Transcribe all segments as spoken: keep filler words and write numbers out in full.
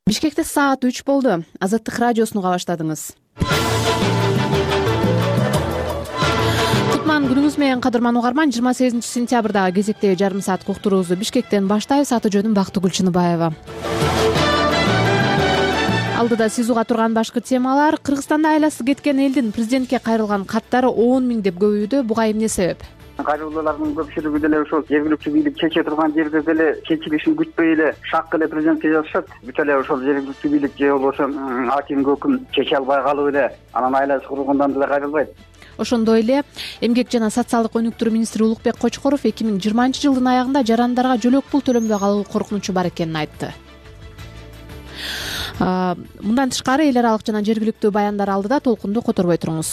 Бишкекте саат үч болду. Азаттык радиосуну уга баштадыңыз. Кутман күнүңүз менен, кадырман угарман. жыйырма сегизинчи сентябрдагы кезектеги жарым саат уктуруубузду Бишкектен баштайбыз. Аты жөнүм Бактыгүл Чыныбаева. Алдыда сиз уга турган башкы темалар: Кыргызстанда айласы кеткен элдин президентке кайрылган каттары он миңдеп көбөйдү. Буга эмне себеп? Кайрылуулардын көпчүлүгү деле ошол жергиликтүү бийлик чече турган жерде деле чечилишин күтпөй эле шак эле президентке жазышат. Бүт эле ошол жергиликтүү бийлик же болбосо акимге өкүм чече албай калып эле анан айласы курулгандан деле кайрылбайт. Ошондой эле Эмгек жана социалдык өнүктүрүү министри Улукбек Кочкоров эки миң жыйырманчы жылдын аягында жарандарга жөлөк пул төлөнбөй калуу коркунучу бар экенин айтты. Мындан тышкары эл аралык жана жергиликтүү баяндар алдыда толкунду которбой туруңуз.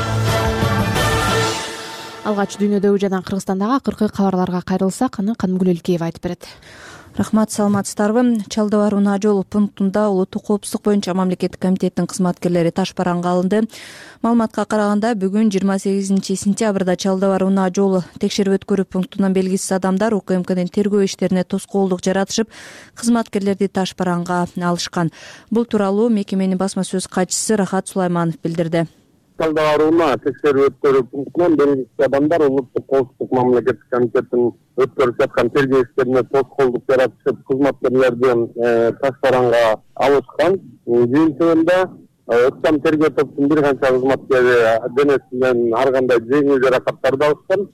Алгач дүйнөдөгү жана Кыргызстандагы акыркы кабарларга кайрылсак, аны Канымгүл Элкеева айтып берет. Рахмат, саламатсыздарбы? Чалды бар унаа жол пунктунда улуттук коопсуздук боюнча мамлекеттик комитеттин кызматкерлери таш бараңга алынды. Маалыматка караганда, бүгүн жыйырма сегизинчи сентябрда Чалды бар унаа жол текшерип өткөрүү пунктунан белгисиз адамдар УКМКнын тергөө иштерине тоскоолдук жаратышып, кызматкерлерди таш бараңга алышкан. Бул тууралуу мекеменин басма сөз катчысы Рахат Сулайманов билдирди. Чалды бар унаа текшерип өткөрүү пунктунан белгисиз адамдар улуттук коопсуздук мамлекеттик комитеттин өткөрүп жаткан тергөө иштерине тоскоолдук жаратышып, кызматкерлердин таш бараңга алышкан. Жыйынтыгында ыктам тергөө топтун бир канча кызматкери денесинен ар кандай жеңил жаракаттарды алышкан.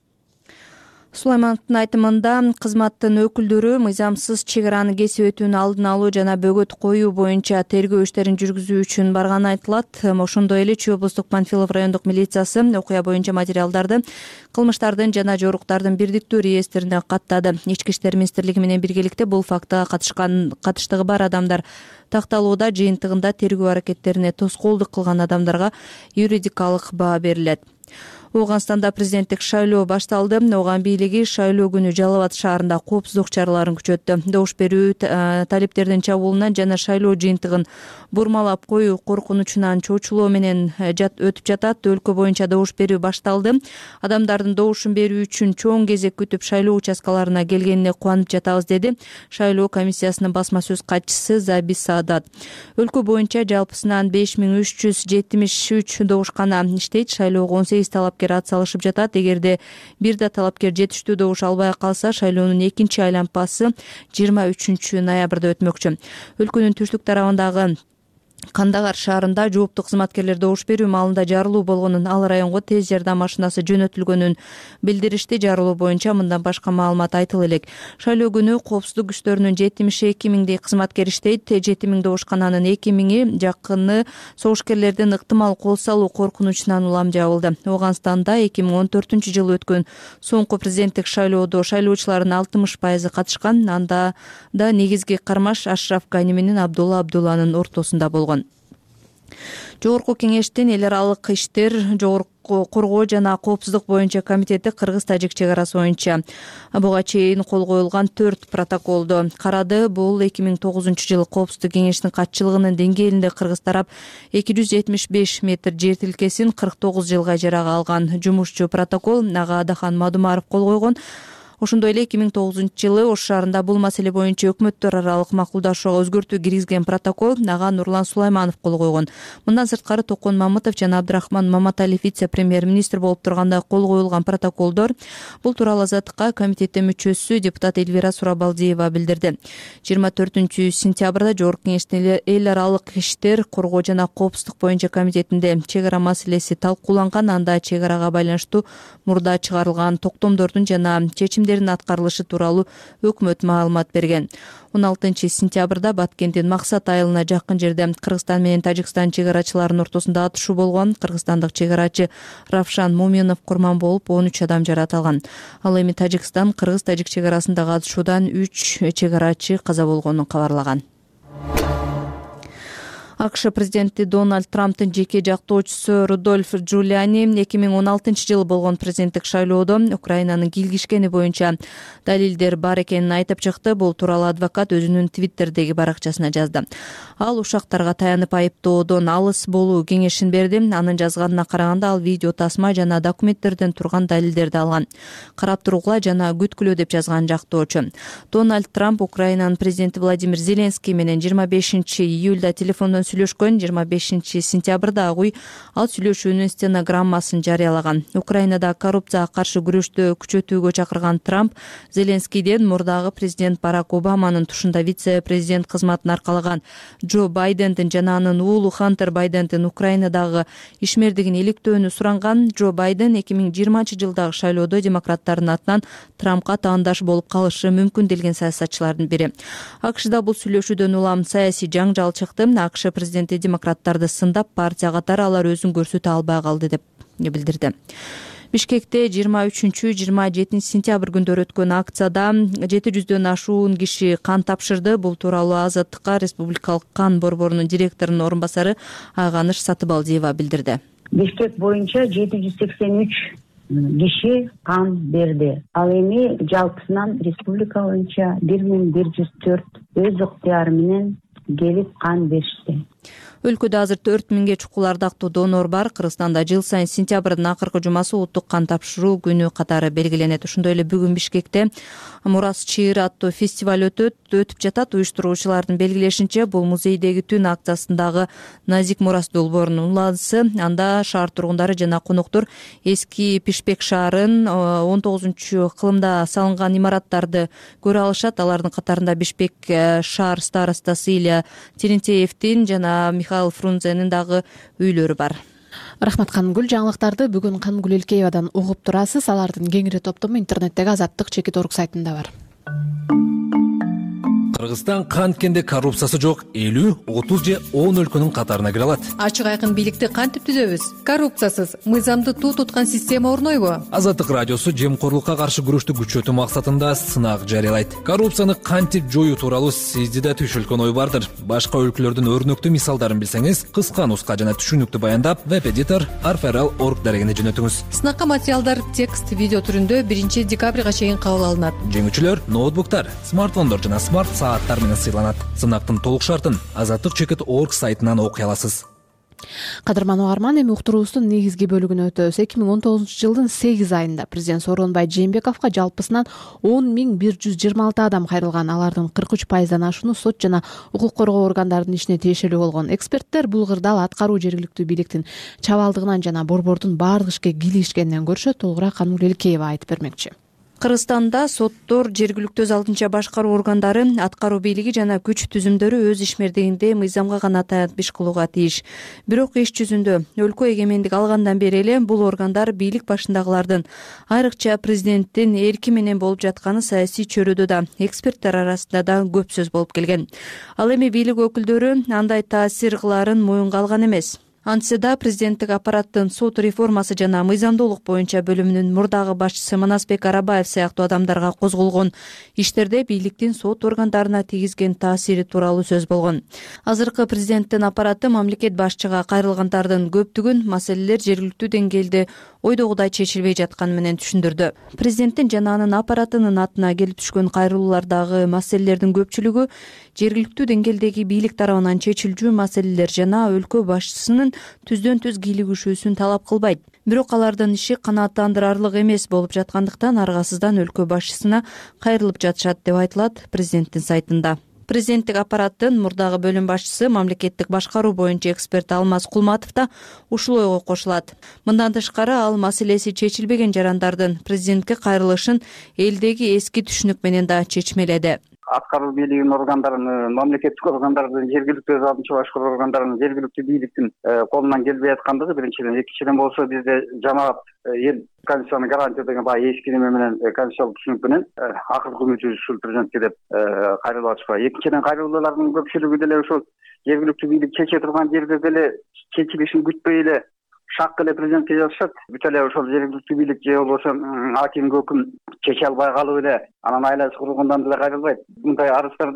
Сулаймановдун айтымында, кызматтын өкүлдөрү мыйзамсыз чек араны кесип өтүүнүн алдын алуу жана бөгөт коюу боюнча тергөө иштерин жүргүзүү үчүн барганы айтылат. Ошондой эле Чүй облустук Панфилов райондук милициясы окуя боюнча материалдарды кылмыштардын жана жоруктардын бирдиктүү реестрине каттады. Ички иштер министрлиги менен биргеликте бул фактыга катышкан катыштыгы бар адамдар такталууда. Жыйынтыгында тергөө аракеттерине тоскоолдук кылган адамдарга юридикалык баа берилет. Ооганстанда президенттик шайлоо башталды. Ооган бийлиги шайлоо күнү Жалал Абад шаарында коопсуздук чараларын күчөттү. Добуш берүү талиптердин чабуулунан жана шайлоо жыйынтыгын бурмалап коюу коркунучунан чочулоо менен өтүп жатат. Өлкө боюнча добуш берүү башталды. Адамдардын добушун берүү үчүн чоң кезек күтүп шайлоо участкаларына келгенине кубанып жатабыз, деди шайлоо комиссиясынын басма сөз катчысы Забис Саадат. Өлкө боюнча жалпысынан беш миң үч жүз жетимиш үч добушкана иштейт. Шайлоого он сегиз талапкер ат салышып жатат. Эгерде бир да талапкер жетиштүү добуш албай калса, шайлоонун экинчи айлампасы жыйырма үчүнчү ноябрда өтмөкчү. Өлкөнүн түштүк тарабындагы Кандагар шаарында жооптуу кызматкерлер добуш берүү маалында жарылуу болгонун, ал районго тез жардам машинасы жөнөтүлгөнүн билдиришти. Жарылуу боюнча мындан башка маалымат айтыла элек. Шайлоо күнү коопсуздук күчтөрүнүн жетимиш эки миңдей кызматкер иштейт. жети миң добушкананын эки миңи жакыны согушкерлердин ыктымал кол салуу коркунучунан улам жабылды. Ооганстанда эки миң он төртүнчү жылы өткөн соңку президенттик шайлоодо шайлоочулардын алтымыш пайызы катышкан. Анда да негизги кармаш Ашраф Гани менен Абдулла Абдулланын ортосунда болгон. Жогорку кеңештин эл аралык иштер, жогорку коргоо жана коопсуздук боюнча комитети Кыргыз-Тажик чек арасы боюнча буга чейин кол коюлган төрт протоколду карады. Бул эки миң тогузунчу жылы коопсуздук кеңештин катчылыгынын деңгээлинде Кыргыз тарап эки жүз жетимиш беш метр жер тилкесин кырк тогуз жылга ижарага алган. Жумушчу протокол ага Адахан Мадумаров кол койгон. Ошондой эле эки миң тогузунчу жылы Ош шаарында бул маселе боюнча өкмөттөр аралык макулдашууга өзгөртүү киргизген протокол ага Нурлан Сулайманов кол койгон. Мындан сырткары Токон Мамытов жана Абдрахман Маматалиев вице-премьер-министр болуп турганда кол коюлган протоколдор. Бул тууралуу Азаттыкка комитеттин мүчөсү депутат Эльвира Сурабалдиева билдирди. жыйырма төртүнчү сентябрда Жогорку кеңештин эл аралык иштер, коргоо жана коопсуздук боюнча комитетинде чек ара маселеси талкууланган. Анда чек арага байланыштуу мурда чыгарылган токтомдордун жана чечимдердин аткарылышы тууралуу өкмөт маалымат берген. он алтынчы сентябрда Баткендин Максат айылына жакын жерде Кыргызстан менен Тажикстан чек арачыларынын ортосунда атышуу болгон. Кыргызстандык чек арачы Равшан Муминов курман болуп, он үч адам жаратылган. Ал эми Тажикстан Кыргыз-Тажик чек арасындагы атышуудан үч чек арачы каза болгонун кабарлаган. АКШ президенти Дональд Трамптын жеке жактоочусу Рудольф Джулиани эки миң он алтынчы жылы болгон президенттик шайлоодо Украинанын кийлигишкени боюнча далилдер бар экенин айтып чыкты. Бул тууралуу адвокат өзүнүн Твиттердеги баракчасына жазды. Ал ушактарга таянып айыптоодон алыс болуу кеңешин берди. Анын жазганына караганда ал видео тасма жана документтерден турган далилдерди алган. Карап тургула жана күткүлө деп жазган жактоочу. Дональд Трамп Украинанын президенти Владимир Зеленский менен жыйырма бешинчи июлда телефондон сүйлөшкөн. жыйырма бешинчи сентябрда Агуй ал сүйлөшүүнүн стенограммасын жарыялаган. Украинада коррупцияга каршы күрөштү күчөтүүгө чакырган Трамп Зеленскийден мурдагы президент Барак Обаманын тушунда вице-президент кызматын аркалаган Джо Байдендин жана анын уулу Хантер Байдендин Украинадагы ишмердигин иликтөөнү суранган. Джо Байден эки миң жыйырманчы жылдагы шайлоодо демократтардын атынан Трампка таандаш болуп калышы мүмкүн делген саясатчылардын бири. АКШда бул сүйлөшүүдөн улам саясий жаңжал чыкты. АКШ президенти демократтарды сындап, партия катары алар өзүн көрсөтө албай калды деп билдирди. Бишкекте жыйырма үчүнчү жыйырма жетинчи сентябрь күндөрү өткөн акцияда жети жүздөн ашуун киши кан тапшырды. Бул тууралуу Азаттыкка Республикалык кан борборунун директорунун орун басары Айганыш Сатыбалдиева билдирди. Бишкек боюнча жети жүз сексен үч киши кан берди. Ал эми жалпысынан республика боюнча бир миң бир жүз төрт өз ыктыяры менен келип кан беришти. Өлкөдө азыр төрт миңге чукул ардактуу донор бар. Кыргызстанда жыл сайын сентябрдын акыркы жумасы улуттук кан тапшыруу күнү катары белгиленет. Ошондой эле бүгүн Бишкекте Мурас чыйыр аттуу фестиваль өтөт өтүп жатат. Уюштуруучулардын белгилешинче, бул музейдеги түн акциясындагы Назик Мурас долбоорунун уланысы. Анда шаар тургундары жана коноктор эски Пишпек шаарын он тогузунчу кылымда салынган имараттарды көрө алышат. Алардын катарында Бишпек шаар старостасы Илья Терентеевдин жана Михаил Фрунзенин дагы үйлөрү бар. Рахмат Кангүл, жаңылыктарды бүгүн Кангүл Элкеевадан угуп турасыз. Алардын кеңири топтому интернеттеги Азаттык чекит орг сайтында бар. Кыргызстан канткенде коррупциясы жок элүү, отуз же он өлкөнүн катарына кире алат. Ачык айкын бийликти кантип түзөбүз? Коррупциясыз, мыйзамды туу туткан система орнойбу? Азаттык радиосу жемкорлукка каршы күрөштү күчөтүү максатында сынак жарыялайт. Коррупцияны кантип жоюу тууралуу сизде да түшүлгөн ой бардыр. Башка өлкөлөрдүн өрнөктүү мисалдарын билсеңиз, кыска нуска жана түшүнүктүү баяндап, веб-эдитор арферал точка орг дарегине жөнөтүңүз. Сынакка материалдар текст, видео түрүндө биринчи декабрга чейин кабыл алынат. Жеңүүчүлөр ноутбуктар, смартфондор жана смарт сааттар менен сыйланат. Сынактын толук шартын азаттык чекит точка орг сайтынан окуй аласыз. Кадырман угарман, эми уктуруубуздун негизги бөлүгүнө өтөбүз. эки миң он тогузунчу жылдын сегиз айында президент Сооронбай Жээнбековго жалпысынан он миң бир жүз жыйырма алты адам кайрылган. Алардын кырк үч пайыздан ашууну сот жана укук коргоо органдарынын ишине тиешелүү болгон. Эксперттер бул кырдаал аткаруу жергиликтүү бийликтин чабалдыгынан жана борбордун баардык ишке кийлигишкенинен көрүшөт. Толугураак Кангүл Элкеева айтып бермекчи. Кыргызстанда соттор, жергиликтүү өз алдынча башкаруу органдары, аткаруу бийлиги жана күч түзүмдөрү өз ишмердигинде мыйзамга гана таянып иш кылууга тийиш. Бирок иш жүзүндө өлкө эгемендик алгандан бери эле бул органдар бийлик башындагылардын, айрыкча президенттин эрки менен болуп жатканы саясий чөйрөдө да, эксперттер арасында да көп сөз болуп келген. Ал эми бийлик өкүлдөрү андай таасир кылаарын моюнга алган эмес. Антсе да президенттик аппараттын сот реформасы жана мыйзамдуулук боюнча бөлүмүнүн мурдагы башчысы Манасбек Арабаев сыяктуу адамдарга козголгон иштерде бийликтин сот органдарына тийгизген таасири тууралуу сөз болгон. Азыркы президенттин аппараты мамлекет башчыга кайрылгандардын көптүгүн маселелер жергиликтүү деңгээлде ойдогудай чечилбей жатканы менен түшүндүрдү. Президенттин жана анын аппаратынын атына келип түшкөн кайрылуулардагы маселелердин көпчүлүгү жергиликтүү деңгээлдеги бийлик тарабынан чечилчү маселелер жана өлкө башчысынын түздөн түз кийлигишүүсүн талап кылбайт. Бирок алардын иши канааттандырарлык эмес болуп жаткандыктан аргасыздан өлкө башчысына кайрылып жатышат деп айтылат президенттин сайтында. Президенттик аппараттын мурдагы бөлүм башчысы, мамлекеттик башкаруу боюнча эксперт Алмаз Кулматов да ушул ойго кошулат. Мындан тышкары ал маселеси чечилбеген жарандардын президентке кайрылышын элдеги эски түшүнүк менен да чечмеледи. Аткаруу бийлигинин органдарынын, мамлекеттик органдардын, жергиликтүү өз алдынча башкаруу органдарынын, жергиликтүү бийликтин колунан келбей аткандыгы биринчиден, экинчиден болсо бизде жамаат эл конституцияны гарантия деген баягы эски неме менен конституциялык түшүнүк менен акыркы үмүтүбүз ушул президентке деп кайрылып атышпайбы. Экинчиден кайрылуулардын көпчүлүгү деле ушул жергиликтүү бийлик чече турган жерде деле чечилишин күтпөй эле шак эле президентке жазышат. Бүт эле ошол жергиликтүү бийлик же болбосо акимге өкүм чече албай калып эле анан айласы курулгандан деле кайрылбайт. Мындай арыздарды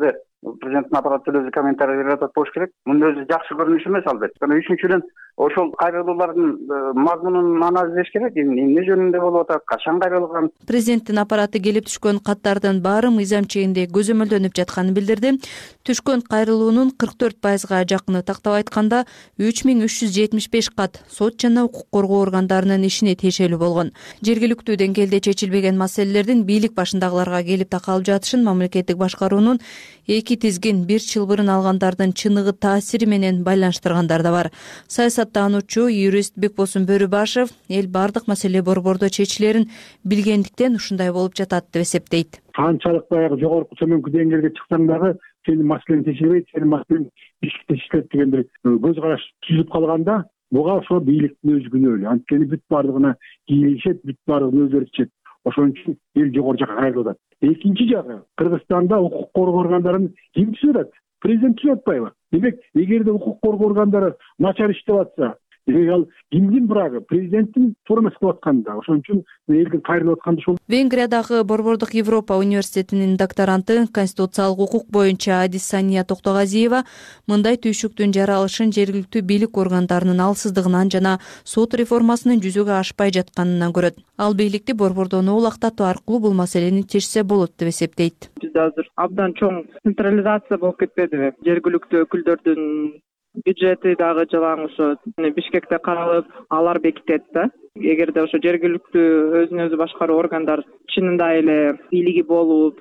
президенттин аппараты деле өзү комментарий берип атат болуш керек. Мунун өзү жакшы көрүнүш эмес албетте. Жана үчүнчүдөн ошол кайрылуулардын мазмунун анализдеш керек. Эмне жөнүндө болуп атат, качан кайрылган. Президенттин аппараты келип түшкөн каттардын баары мыйзам чегинде көзөмөлдөнүп жатканын билдирди. Түшкөн кайрылуунун кырк төрт пайызга жакыны, тактап айтканда үч миң үч жүз жетимиш беш кат сот жана укук коргоо органдарынын ишине тиешелүү болгон. Жергиликтүү деңгээлде чечилбеген маселелердин бийлик башындагыларга келип такалып жатышын мамлекеттик башкаруунун эки тизгин бир чылбырын алгандардын чыныгы таасири менен байланыштыргандар да бар. Саясаттануучу юрист Бекбосун Бөрүбашев эл бардык маселе борбордо чечилерин билгендиктен ушундай болуп жатат деп эсептейт. Канчалык баягы жогорку төмөнкү деңгээлге чыксаң дагы сенин маселең чечилбейт, сенин маселең бишкекте чечилет дегендей көз караш түзүлүп калганда буга ошо бийликтин өзү күнөөлүү. Анткени бүт бардыгына кийлигишет, бүт бардыгын өздөрү чечет. Ошон үчүн эл жогору жакка кайрылып атат. Экинчи жагы, Кыргызстанда укук коргоо органдарын ким түзүп атат? Президент түзүп атпайбы? Демек, эгерде укук коргоо органдары начар иштеп атса, демек ал кимдин брагы? Президенттин туура эмес кылып атканда. Ошон үчүн элдин кайрылып атканы ушул. Венгриядагы Борбордук Европа университетинин докторанты, конституциялык укук боюнча Адисания Токтогазиева мындай түйшүктүн жаралышын жергиликтүү бийлик органдарынын алсыздыгынан жана сот реформасынын жүзөгө ашпай жатканынан көрөт. Ал бийликти борбордон улактатуу аркылуу бул маселени чечсе болот деп эсептейт. Бизде азыр абдан чоң централизация болуп кетпедиби? Жергиликтүү өкүлдөрдүн бюджети дагы жалаң ошо Бишкекте каралып, алар бекитет да. Эгерде ошо жергиликтүү өзүн өзү башкаруу органдар чынында эле бийлиги болуп,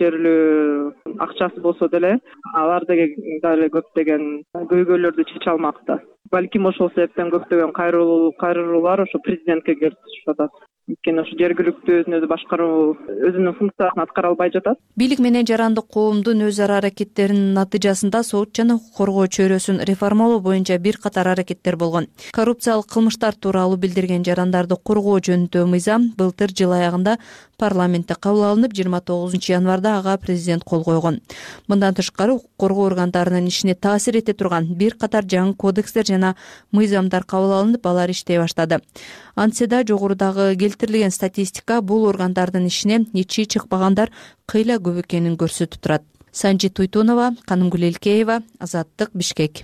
жетишерлүү акчасы болсо деле, алар дагы көптөгөн көйгөйлөрдү чече алмакта. Балким ошол себептен көптөгөн кайрылуулар ошо президентке келип түшүп атат. Анткени ошо жергиликтүү өзүн өзү башкаруу өзүнүн функциясын аткара албай жатат. Бийлик менен жарандык коомдун өз ара аракеттеринин натыйжасында сот жана укук коргоо чөйрөсүн реформалоо боюнча бир катар аракеттер болгон. Коррупциялык кылмыштар тууралуу билдирген жарандарды коргоо жөнүндө мыйзам былтыр жыл аягында парламентте кабыл алынып, жыйырма тогузунчу январда ага президент кол койгон. Мындан тышкары укук коргоо органдарынын ишине таасир эте турган бир катар жаңы кодекстер жана мыйзамдар кабыл алынып, алар иштей баштады. Антсе да жогорудагы келтирилген статистика бул органдардын ишине ичи чыкпагандар кыйла көп экенин көрсөтүп турат. Санжи Туйтунова, Канымгүл Элкеева, Азаттык, Бишкек.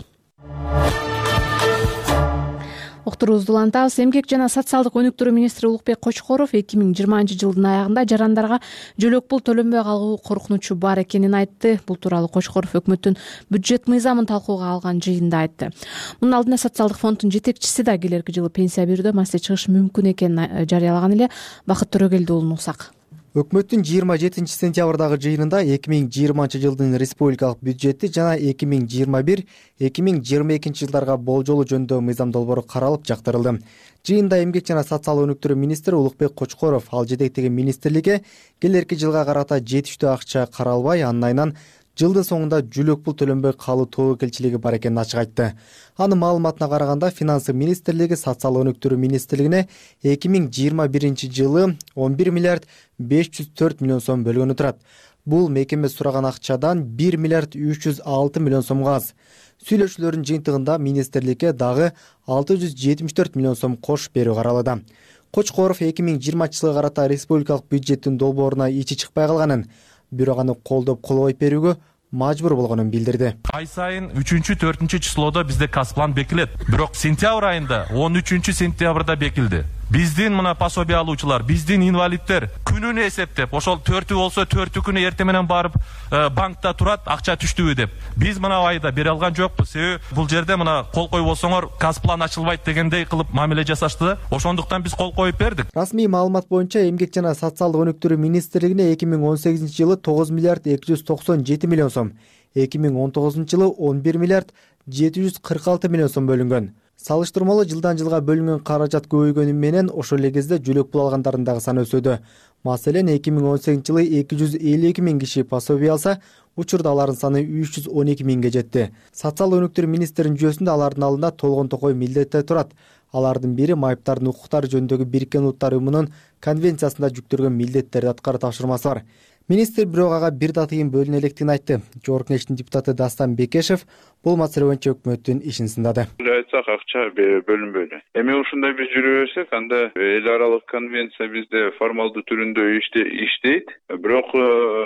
Уктуруубузду улантабыз. Эмгек жана социалдык өнүктүрүү министри Улукбек Кочкоров эки миң жыйырманчы жылдын аягында жарандарга жөлөк пул төлөнбөй калуу коркунучу бар экенин айтты. Бул тууралуу Кочкоров өкмөттүн бюджет мыйзамын талкууга алган жыйында айтты. Мунун алдында социалдык фонддун жетекчиси да келерки жылы пенсия берүүдө маселе чыгышы мүмкүн экенин жарыялаган эле. Бакыт Төрөгелди уулун угсак. Өкмөттүн жыйырма жетинчи сентябрдагы жыйынында эки миң жыйырманчы жылдын республикалык бюджети жана эки миң жыйырма бир эки миң жыйырма экинчи жылдарга болжолу жөнүндө мыйзам долбоору каралып жактырылды. Жыйында эмгек жана социалдык өнүктүрүү министри Улукбек Кочкоров ал жетектеген министрликке келерки жылга карата жетиштүү акча каралбай, анын айынан жылдын соңунда жөлөк пул төлөнбөй калуу тобокелчилиги бар экенин ачык айтты. Анын маалыматына караганда Финансы министрлиги социалдык өнүктүрүү министрлигине эки миң жыйырма биринчи жылы он бир миллиард беш жүз төрт миллион сом бөлгөнү турат. Бул мекеме сураган акчадан бир миллиард үч жүз алты миллион сомго аз. Сүйлөшүүлөрдүн жыйынтыгында министрликке дагы алты жүз жетимиш төрт миллион сом кош берүү каралды. Кочкоров эки миң жыйырманчы жылга карата республикалык бюджеттин долбооруна ичи чыкпай калганын, бирок аны колдоп кол коюп берүүгө мажбур болгонун билдирди. Ай сайын үчүнчү төртүнчү числодо бизде касплан бекилет. Бирок сентябрь айында он үчүнчү сентябрда бекилди. Биздин мына пособие алуучулар, биздин инвалиддер күнүнө эсептеп, ошол төртү болсо төртү күнү эртең менен барып банкта турат, акча түштүбү деп. Биз мына айда бере алган жокпуз. Себеби бул жерде мына кол коюп болсоңор касплан ачылбайт дегендей кылып мамиле жасашты. Ошондуктан биз кол коюп бердик. Расмий маалымат боюнча эмгек жана социалдык өнүктүрүү министрлигине эки миң он сегизинчи жылы тогуз миллиард эки жүз токсон жети миллион сом, эки миң он тогузунчу жылы он бир миллиард жети жүз кырк алты миллион сом бөлүнгөн. Салыштырмалуу жылдан жылга бөлүнгөн каражат көбөйгөнү менен ошол эле кезде жөлөк пул алгандардын дагы саны өсөдү. Маселен, эки миң он сегизинчи жылы эки жүз элүү эки миң киши пособие алса, учурда алардын саны үч жүз он эки миңге жетти. Социалдык өнүктүрүү министринин жүйөсүндө алардын алдында толгон токой милдеттер турат. Алардын бири майыптардын укуктары жөнүндөгү Бириккен Улуттар уюмунун конвенциясында жүктөлгөн милдеттерди аткаруу тапшырмасы бар. Министр бирок ага бир да тыйын бөлүнө электигин айтты. Жогорку Кеңештин депутаты Дастан Бекешев бул маселе боюнча өкмөттүн ишин сындады. Айтсак акча бөлүнбөйлү. Эми ушундай биз жүрө берсек, анда эл аралык конвенция бизде формалдуу түрүндө иштейт. Бирок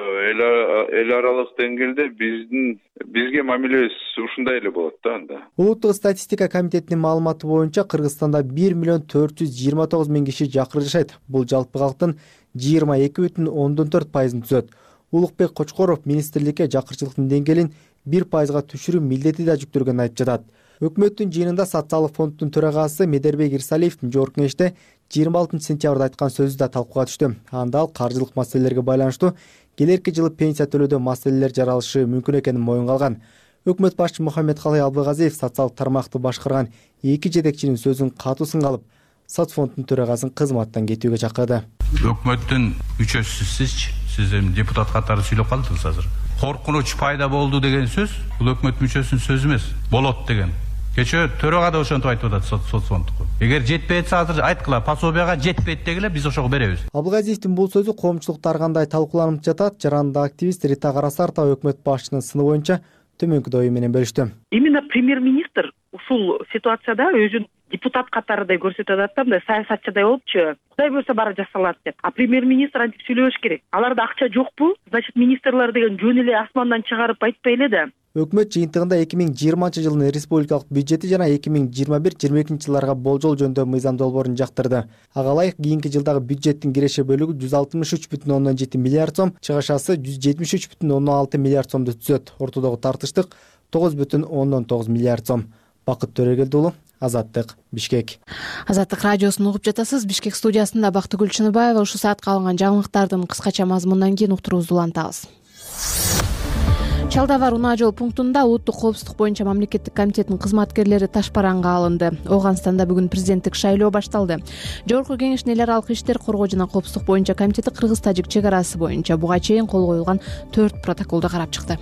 эл аралык деңгээлде биздин бизге мамилебиз ушундай эле болот да анда. Улуттук статистика комитетинин маалыматы боюнча Кыргызстанда бир миллион төрт жүз жыйырма тогуз миң киши жакыр жашайт. Бул жалпы калктын жыйырма эки бүтүн ондон төрт пайызын түзөт. Улукбек Кочкоров министрликке жакырчылыктын деңгээлин бир пайызга түшүрүү милдети да жүктөлгөнүн айтып жатат. Өкмөттүн жыйынында социалдык фонддун төрагасы Медербек Ирсалиевдин жогорку кеңеште жыйырма алтынчы сентябрда айткан сөзү да талкууга түштү. Анда ал каржылык маселелерге байланыштуу келерки жылы пенсия төлөөдө маселелер жаралышы мүмкүн экенин моюнга алган. Өкмөт башчы Мухаммедкалый Абылгазиев социалдык тармакты башкарган эки жетекчинин сөзүн катуу сынга алып, соцфонддун төрагасын кызматтан кетүүгө чакырды. Өкмөттүн мүчөсүсүз сизчи, сиз эми депутат катары сүйлөп калдыңыз азыр. Коркунуч пайда болду деген сөз бул өкмөт мүчөсүнүн сөзү эмес, болот деген. Кечээ төрага да ошентип айтып атат соцфондко. Эгер жетпей атса азыр айткыла, пособияга жетпейт дегиле, биз ошого беребиз. Абылгазиевдин бул сөзү коомчулукта ар кандай талкууланып жатат. Жарандык активист Рита Карасартова өкмөт башчынын сыны боюнча төмөнкү ою менен бөлүштү. Именно премьер-министр ушул ситуацияда өзүн депутат катарыдай көрсөтүп атат да, мындай саясатчыдай болупчу, кудай буюрса баары жасалат деп. А премьер-министр антип сүйлөбөш керек. Аларда акча жокпу? Значит, министрлер деген жөн эле асмандан чыгарып айтпай эле да. Өкмөт жыйынтыгында эки миң жыйырманчы жылдын республикалык бюджети жана эки миң жыйырма бир жыйырма экинчи жылдарга болжол жөнүндө мыйзам долбоорун жактырды. Ага ылайык кийинки жылдагы бюджеттин киреше бөлүгү жүз алтымыш үч бүтүн ондон жети миллиард сом, чыгышасы жүз жетимиш үч бүтүн ондон алты миллиард сомду түзөт. Ортодогу тартыштык тогуз бүтүн ондон тогуз миллиард сом. Бакыт Төрөгелди уулу, Азаттык, Бишкек. Азаттык радиосун угуп жатасыз. Бишкек студиясында Бактыгүл Чыныбаева. Ушул саатка алынган жаңылыктардын кыскача мазмунунан кийин уктуруубузду улантабыз. Чалдабар унаа жол пунктунда улуттук коопсуздук боюнча мамлекеттик комитеттин кызматкерлери таш бараңга алынды. Ооганстанда бүгүн президенттик шайлоо башталды. Жогорку кеңештин эл аралык иштер коргоо жана коопсуздук боюнча комитети кыргыз-тажик чек арасы боюнча буга чейин кол коюлган төрт протоколду карап чыкты.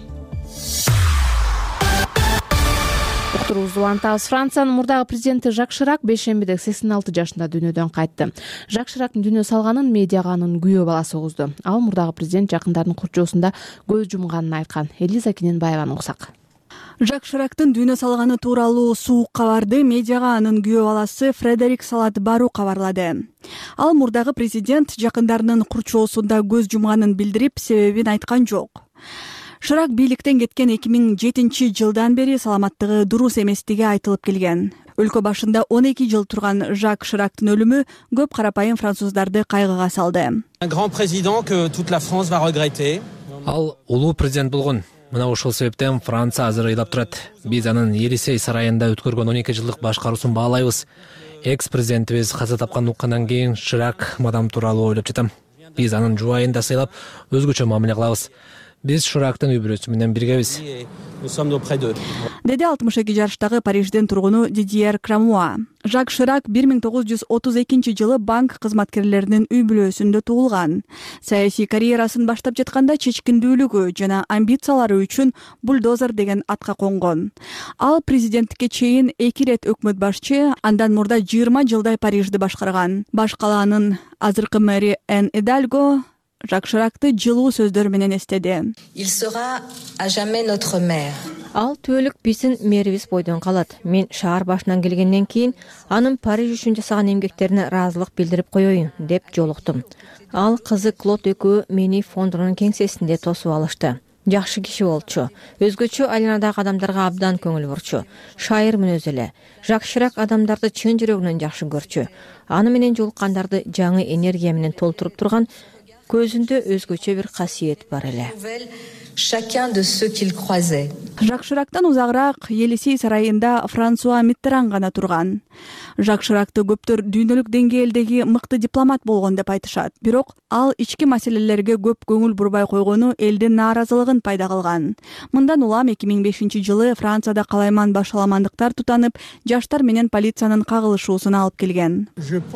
Уктуруубузду улантабыз. Франциянын мурдагы президенти Жак Ширак бейшембиде сексен алты жашында дүйнөдөн кайтты. Жак Ширактын дүйнө салганын медиага анын күйөө баласы угузду. Ал мурдагы президент жакындарынын курчоосунда көз жумганын айткан. Элиза Кененбаеваны угсак. Жак Ширактын дүйнө салганы тууралуу суук кабарды медиага анын күйөө баласы Фредерик Салат Бару кабарлады. Ал мурдагы президент жакындарынын курчоосунда көз жумганын билдирип, себебин айткан жок. Ширак бийликтен кеткен эки миң жетинчи жылдан бери саламаттыгы дурус эместиги айтылып келген. Өлкө башында он эки жыл турган Жак Ширактын өлүмү көп карапайым француздарды кайгыга салды. Ал улуу президент болгон. Мына ушул себептен Франция азыр ыйлап турат. Биз анын Елисей сарайында өткөргөн он эки жылдык башкаруусун баалайбыз. Экс-президентибиз каза тапкан уккандан кийин Ширак мадам тууралуу ойлоп жатам. Биз анын жубайын да сыйлап, өзгөчө мамиле кылабыз. Биз Ширактын үй бүлөсү менен биргебиз. Деди алтымыш эки жаштагы Париждин тургуну Дидьер Крамуа. Жак Ширак бир миң тогуз жүз отуз экинчи жылы банк кызматкерлеринин үй бүлөсүндө туулган. Саясий карьерасын баштап жатканда чечкиндүүлүгү жана амбициялары үчүн бульдозер деген атка конгон. Ал президенттикке чейин эки ирет өкмөт башчы, андан мурда жыйырма жылдай Парижди башкарган. Баш калаанын азыркы мэри Эн Идальго Жак Ширакты жылуу сөздөр менен эстеди. Il sera à jamais notre maire. Ал түбөлүк биздин мэрибиз бойдон калат. Мен шаар башынан келгенден кийин анын Париж үчүн жасаган эмгектерине ыраазылык билдирип коеюн деп жолуктум. Ал кызы Клод экөө мени фондунун кеңсесинде тосуп алышты. Жакшы киши болчу. Өзгөчө айланадагы адамдарга абдан көңүл бурчу. Шайыр мүнөз эле. Жак Ширак адамдарды чын жүрөгүнөн жакшы көрчү. Аны менен жолуккандарды жаңы энергия менен толтуруп турган көзүндө өзгөчө бир касиет бар эле. Chacun de ceux qu'il croisait. Жак Ширактан узагыраак Елисей сарайында Франсуа Миттеран гана турган. Жак Ширакты көптөр дүйнөлүк деңгээлдеги мыкты дипломат болгон деп айтышат. Бирок ал ички маселелерге көп көңүл бурбай койгону элдин нааразылыгын пайда кылган. Мындан улам эки миң бешинчи жылы Францияда калайман башаламандыктар тутанып, жаштар менен полициянын кагылышуусуна алып келген.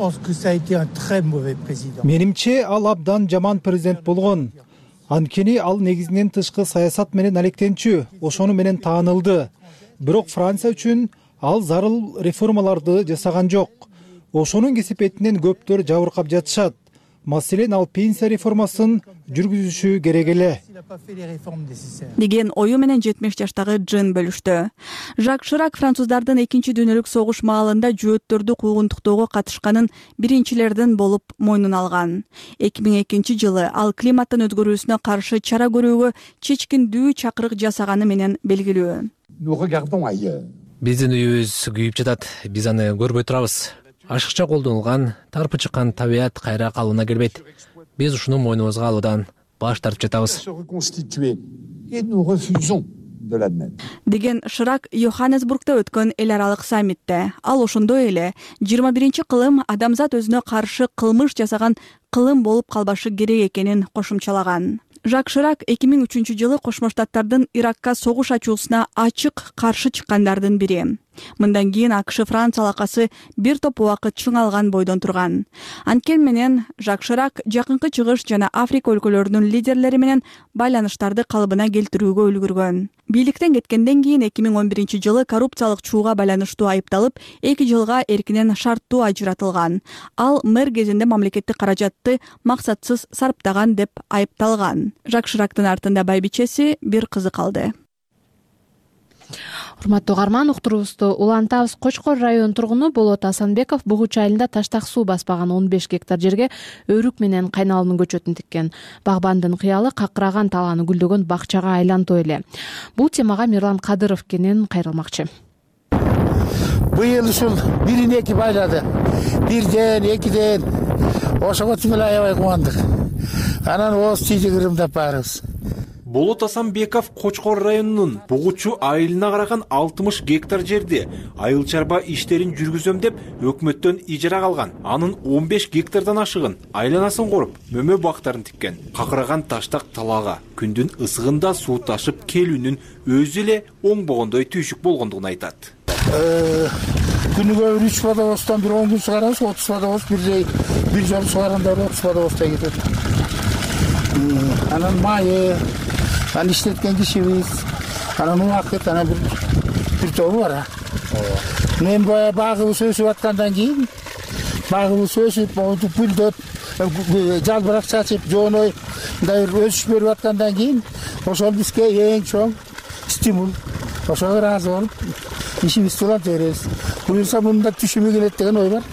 Менимче ал абдан жаман президент болгон. Анткени ал негизинен тышкы саясат менен алектенчү, ошону менен таанылды. Бирок Франция үчүн ал зарыл реформаларды жасаган жок. Ошонун кесепетинен көптөр жабыркап жатышат. маселен ал пенсия реформасын жүргүзүшү керек эле деген ою менен жетимиш жаштагы Джин бөлүштү. Жак Ширак француздардын экинчи дүйнөлүк согуш маалында жөөттөрдү куугунтуктоого катышканын биринчилерден болуп мойнуна алган. эки миң экинчи жылы ал климаттын өзгөрүүсүнө каршы чара көрүүгө чечкиндүү чакырык жасаганы менен белгилүү. Биздин үйүбүз күйүп жатат, биз аны көрбөй турабыз. Ашыкча колдонулган, тарпы чыккан табият кайра калыбына келбейт. Биз ушуну мойнубузга алуудан баш тартып жатабыз. деген Ширак Йоханнесбургда өткөн эл аралык саммитте. Ал ошондой эле жыйырма биринчи кылым адамзат өзүнө каршы кылмыш жасаган кылым болуп калбашы керек экенин кошумчалаган. Жак Ширак эки миң үчүнчү жылы Кошмо Штаттардын Иракка согуш ачуусуна ачык каршы чыккандардын бири. Мындан кийин АКШ Франция алакасы бир топ убакыт чыңалган бойдон турган. Анткени менен Жак Ширак Жакынкы Чыгыш жана Африка өлкөлөрүнүн лидерлери менен байланыштарды калыбына келтирүүгө үлгүргөн. Бийликтен кеткенден кийин эки миң он биринчи жылы коррупциялык чууга байланыштуу айыпталып, эки жылга эркинен шарттуу ажыратылган. Ал мэр кезинде мамлекеттик каражатты максатсыз сарптаган деп айыпталган. Жак Ширактын артында байбичеси, бир кызы калды. Урматтуу угарман, уктуруубузду улантабыз. Кочкор район тургуну Болот Асанбеков Бугуч айылында таштак суу баспаган он беш гектар жерге өрүк менен кайналмын көчөтүн тиккен. Багбандын кыялы какыраган талааны гүлдөгөн бакчага айлантуу эле. Бул темага Мирлан Кадыров кенен кайрылмакчы. Быйыл ушул бирин эки байлады. Бирден, экиден ошого түгүл аябай кубандык. Анан оз тийди кырымдап барыбыз. Болот Асанбеков Кочкор районунун Бугучу айылына караган алтымыш гектар жерде айыл чарба иштерин жүргүзөм деп өкмөттөн ижара алган. Анын он беш гектардан ашыгын айланасын коруп, мөмө бактарын тиккен. Какыраган таштак талаага күндүн ысыгында суу ташып келүүнүн өзү эле оңбогондой түйшүк болгондугун айтат. Күнүгө үч водовоздон бир он күн сугарабыз, отуз водовоз бир бир жол сугарганда отуз водовоздай кетет. Анан майы, анан иштеткен кишибиз, анан убакыт, анан бир бир тобу бар. Мен боя багыбыз өсүп аткандан кийин, багыбыз өсүп, гүлдөп, жалбырак чачып, жооной мындай өсүш берип аткандан кийин, ошол бизге эң чоң стимул. Ошого ыраазы болуп, ишибизди уланта беребиз. Буюрса мында түшүмү келет деген ой бар.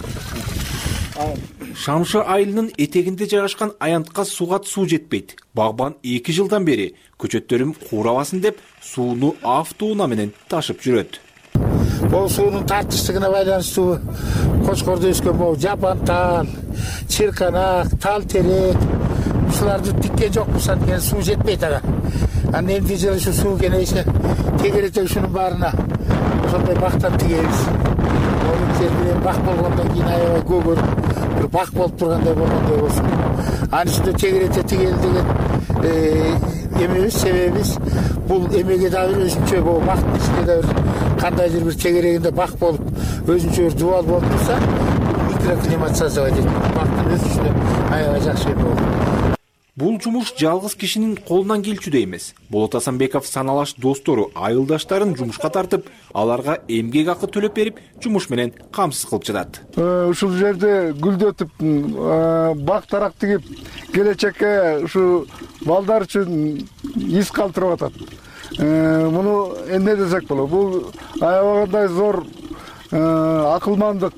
Шамшы айылынын этегинде жайгашкан аянтка сууга суу жетпейт. Багбан эки жылдан бери көчөттөрүм куурабасын деп сууну автоунаа менен ташып жүрөт. Бул суунун тартычтыгына байланыштуу Кочкордо өскөн бул жапан тал, чырканак, тал терек ушуларды тиккен жокпуз, анткени суу жетпейт ага. Анан эмди жылы ушу суу кенейсе тегерете ушунун баарына ошондой бактар тигебиз. Олук бак болгондон кийин аябай көгөрүп бир бак болуп тургандай болгондой болсун. Анын үстүнө тегерете тигели деген эмебиз, себебибиз бул эмеге да бир өзүнчө бул бактын ичинде да бир кандайдыр бир тегерегинде бак болуп, өзүнчө бир дубал болуп турса, микроклимат создавать этет. Бактын өз ичинде аябай жакшы эме болот. Бул жумуш жалгыз кишинин колунан келчүдөй эмес. Болот Асанбеков саналаш достору, айылдаштарын жумушка тартып, аларга эмгек акы төлөп берип, жумуш менен камсыз кылып жатат. Ушул жерде гүлдөтүп, бак тарак тигип, келечекке ушу балдар үчүн из калтырып атат. Муну эмне десек болот? Бул аябагандай зор акылмандык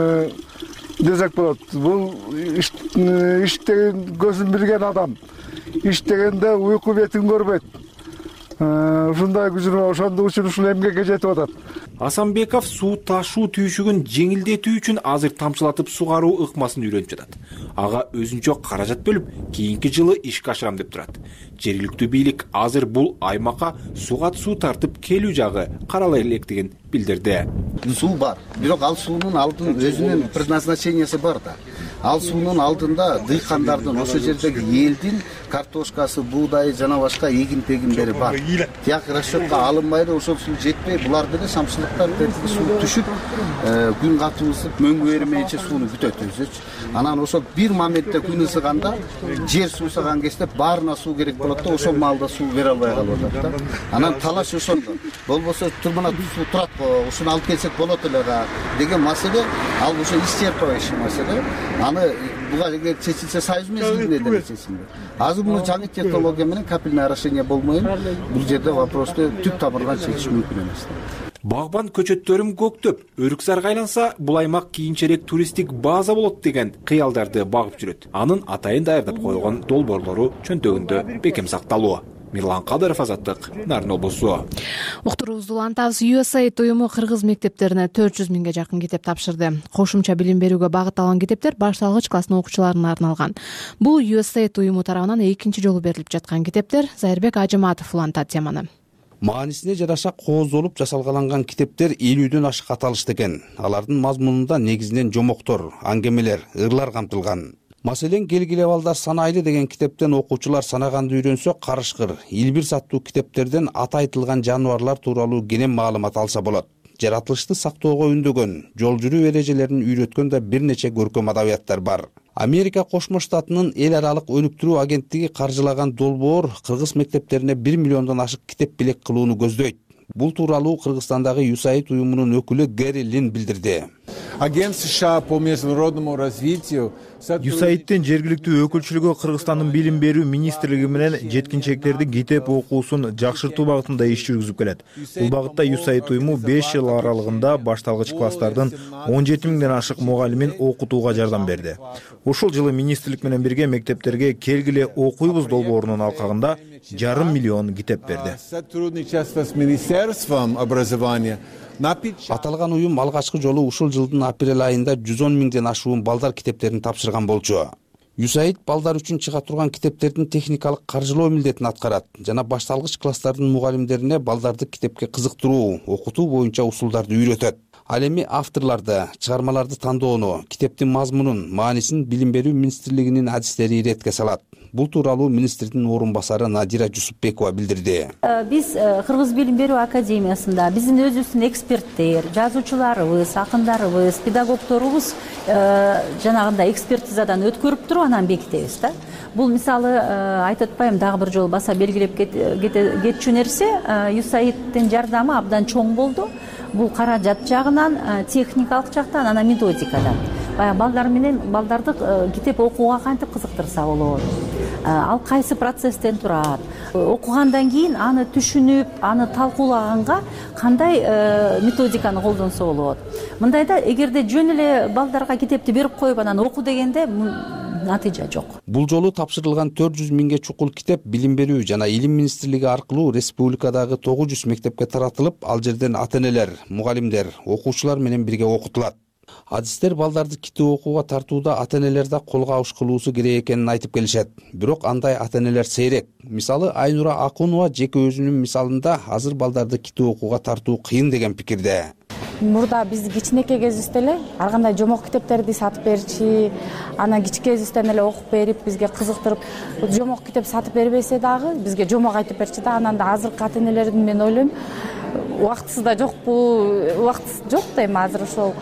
десек болот. Бул иштеген көзүн билген адам. Иштегенде уйку бетин көрбөйт. Ушундай күзүнө ошондук үчүн ушул эмгекке жетип атат. Асанбеков суу ташуу түйшүгүн жеңилдетүү үчүн азыр тамчылатып сугаруу ыкмасын үйрөнүп жатат. Ага өзүнчө каражат бөлүп, кийинки жылы ишке ашырам деп турат. Жергиликтүү бийлик азыр бул аймакка суга суу тартып келүү жагы карала электигин билдирди. Суу бар, бирок ал суунун алдын өзүнүн предназначениясы бар да. Ал суунун алдында дыйкандардын, ошо жердеги элдин картошкасы, буудайы жана башка эгин тегиндери бар. Тияк расчетко алынбайды, ошол суу жетпей, булар деле шамшылыктар суу түшүп, күн катуусуп, мөңгү бермейинче сууну күтөт өзүчү. Анан ошол бир моментте күн ысыганда, жер суусаган кезде баарына суу керек болот да, ошол маалда суу бере албай калып атат да. Анан талаш ошондо. Болбосо турмана суу турат го, ушуну алып келсек болот эле да деген маселе, ал ошо иш черпабайчу маселе. аны буга эгер чечилсе союз мезгилинде деле чечилди. Азыр муну жаңы технология менен капельное орошение болмойын бул жерде вопросту түп тамырынан чечиш мүмкүн эмес. Багбан көчөттөрүм көктөп, өрүксарга айланса, бул аймак кийинчерээк туристтик база болот деген кыялдарды багып жүрөт. Анын атайын даярдап коюлган долбоорлору чөнтөгүндө бекем сакталуу. Мирлан Кадыров, Азаттык, Нарын облусу. Уктуруубузду улантабыз. ю эс эй ди уюму кыргыз мектептерине төрт жүз миңге жакын китеп тапшырды. Кошумча билим берүүгө багытталган китептер башталгыч класстын окуучуларына арналган. Бул ю эс эй ди уюму тарабынан экинчи жолу берилип жаткан китептер. Зайырбек Ажыматов улантат теманы. Маанисине жараша кооздолуп жасалгаланган китептер элүүдөн ашык аталышты экен. Алардын мазмунунда негизинен жомоктор, аңгемелер, ырлар камтылган. Маселен, келгиле балдар санайлы деген китептен окуучулар санаганды үйрөнсө, карышкыр, илбир саттуу китептерден аты айтылган жаныбарлар тууралуу кенен маалымат алса болот. Жаратылышты сактоого үндөгөн, жол жүрүү эрежелерин үйрөткөн да бир нече көркөм адабияттар бар. Америка Кошмо Штатынын эл аралык өнүктүрүү агенттиги каржылаган долбоор кыргыз мектептерине бир миллиондон ашык китеп белек кылууну көздөйт. Бул тууралуу Кыргызстандагы ю эс эй ди уюмунун өкүлү Гэри Лин билдирди. Агент США по международному развитию ю эс эй ди'дин жергиликтүү өкүлчүлүгү Кыргызстандын билим берүү министрлиги менен жеткинчектердин китеп окуусун жакшыртуу багытында иш жүргүзүп келет. Бул багытта ю эс эй ди уюму беш жыл аралыгында башталгыч класстардын он жети миңден ашык мугалимин окутууга жардам берди. Ушул жылы министрлик менен бирге мектептерге келгиле окуйбуз долбоорунун алкагында жарым миллион китеп берди. Аталган уюм алгачкы жолу ушул жылдын апрель айында жүз он миңден ашуун балдар китептерин тапшырган болчу. ю эс эй ди балдар үчүн чыга турган китептердин техникалык каржылоо милдетин аткарат жана башталгыч класстардын мугалимдерине балдарды китепке кызыктыруу, окутуу боюнча усулдарды үйрөтөт. Ал эми авторларды, чыгармаларды тандоону, китептин мазмунун, маанисин билим берүү министрлигинин адистери иретке салат. Бул тууралуу министрдин орун басары Надира Жусупбекова билдирди. Биз Кыргыз билим берүү академиясында биздин өзүбүздүн эксперттер, жазуучуларыбыз, акындарыбыз, педагогторубуз жанагындай экспертизадан өткөрүп туруп анан бекитебиз да. Бул мисалы айтып атпайм, дагы бир жолу баса белгилеп кетчү нерсе, ю эс эй ди'дин жардамы абдан чоң болду. Бул каражат жагынан, техникалык жактан, анан методикадан. Баягы балдар менен балдарды китеп окууга кантип кызыктырса болот. Ал кайсы процесстен турат. Окугандан кийин аны түшүнүп, аны талкуулаганга кандай методиканы колдонсо болот. Мындайда эгерде жөн эле балдарга китепти берип коюп анан оку дегенде натыйжа жок. Бул жолу тапшырылган төрт жүз миңге чукул китеп билим берүү жана илим министрлиги аркылуу республикадагы тогуз жүз мектепке таратылып, ал жерден ата-энелер, мугалимдер, окуучулар менен бирге окутулат. Адистер балдарды китеп окууга тартууда ата-энелерде колго алыш кылуусу керек экенин айтып келишет. Бирок андай ата-энелер сейрек. Мисалы Айнура Акунова жеке өзүнүн мисалында азыр балдарды китеп окууга тартуу кыйын деген пикирде. Мурда биз кичинекей кезибизде эле ар кандай жомок китептерди сатып берчи, анан кичи кезибизден эле окуп берип, бизге кызыктырып, жомок китеп сатып бербесе дагы бизге жомок айтып берчи да. Анан да азыркы ата-энелердин мен ойлойм, убактысы да жокпу, убактысы жок дейм азыр ошол.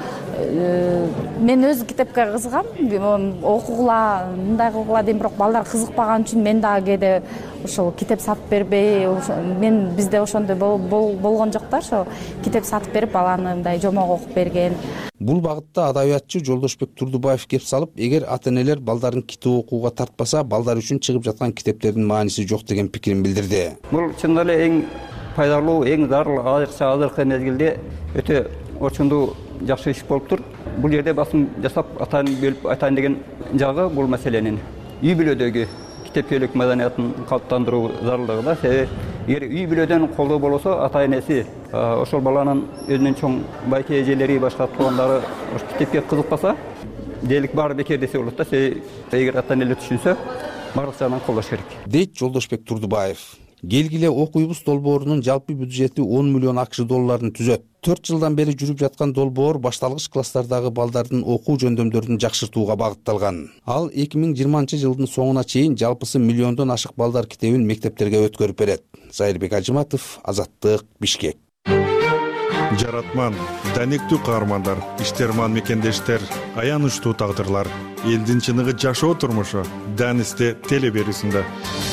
Мен өзү китепке кызыгам, окугула, мындай кылгыла дейм, бирок балдар кызыкпаган үчүн мен дагы кээде ошол китеп сатып бербей, мен бизде ошондой болгон жок да, ошо китеп сатып берип баланы мындай жомок окуп берген. Бул багытта адабиятчы Жолдошбек Турдубаев кеп салып, эгер ата-энелер балдарын китеп окууга тартпаса, балдар үчүн чыгып жаткан китептердин мааниси жок деген пикирин билдирди. Бул чындап эле эң пайдалуу, эң зарыл, азыркы азыркы мезгилде өтө орчундуу жакшы иш болуптур. Бул жерде басым жасап атайын бөлүп айтайын деген жагы бул маселенин үй бүлөдөгү китепчилик маданиятын калыптандыруу зарылдыгы да. Себеби эгер үй бүлөдөн колдоо болсо, ата-энеси ошол баланын өзүнүн чоң байке эжелери, башка туугандары китепке кызыкпаса, дээрлик баары бекер десе болот да. Себеби эгер ата-энелер түшүнсө, баардык жагынан колдош керек, дейт Жолдошбек Турдубаев. Келгиле окуйбуз долбоорунун жалпы бюджети он миллион акш долларын түзөт. төрт жылдан бери жүрүп жаткан долбоор башталгыч класстардагы балдардын окуу жөндөмдөрүн жакшыртууга багытталган. Ал эки миң жыйырманчы жылдын соңуна чейин жалпысы миллиондон ашык балдар китебин мектептерге өткөрүп берет. Зайырбек Ажыматов, Азаттык, Бишкек. Жаратман, данектүү каармандар, иштерман мекендештер, аянычтуу тагдырлар, элдин чыныгы жашоо турмушу Данисте теле берүүсүндө.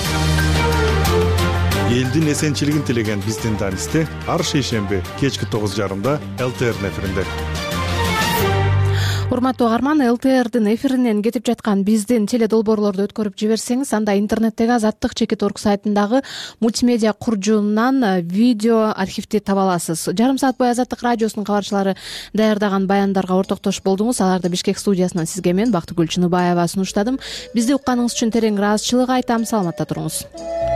Элдин эсенчилигин тилеген биздин Данисте ар шейшемби кечки тогуз жарымда эл тэ эр эфиринде. урматтуу угарман, эл тэ эрдин эфиринен кетип жаткан биздин теле долбоорлорду өткөрүп жиберсеңиз, анда интернеттеги азаттык чекит орг сайтындагы мультимедиа куржунунан видео архивди таба аласыз. Жарым саат бою Азаттык радиосунун кабарчылары даярдаган баяндарга ортоктош болдуңуз. Аларды Бишкек студиясынан сизге мен Бактыгүл Чыныбаева сунуштадым. Бизди укканыңыз үчүн терең ыраазычылык айтам. Саламатта туруңуз.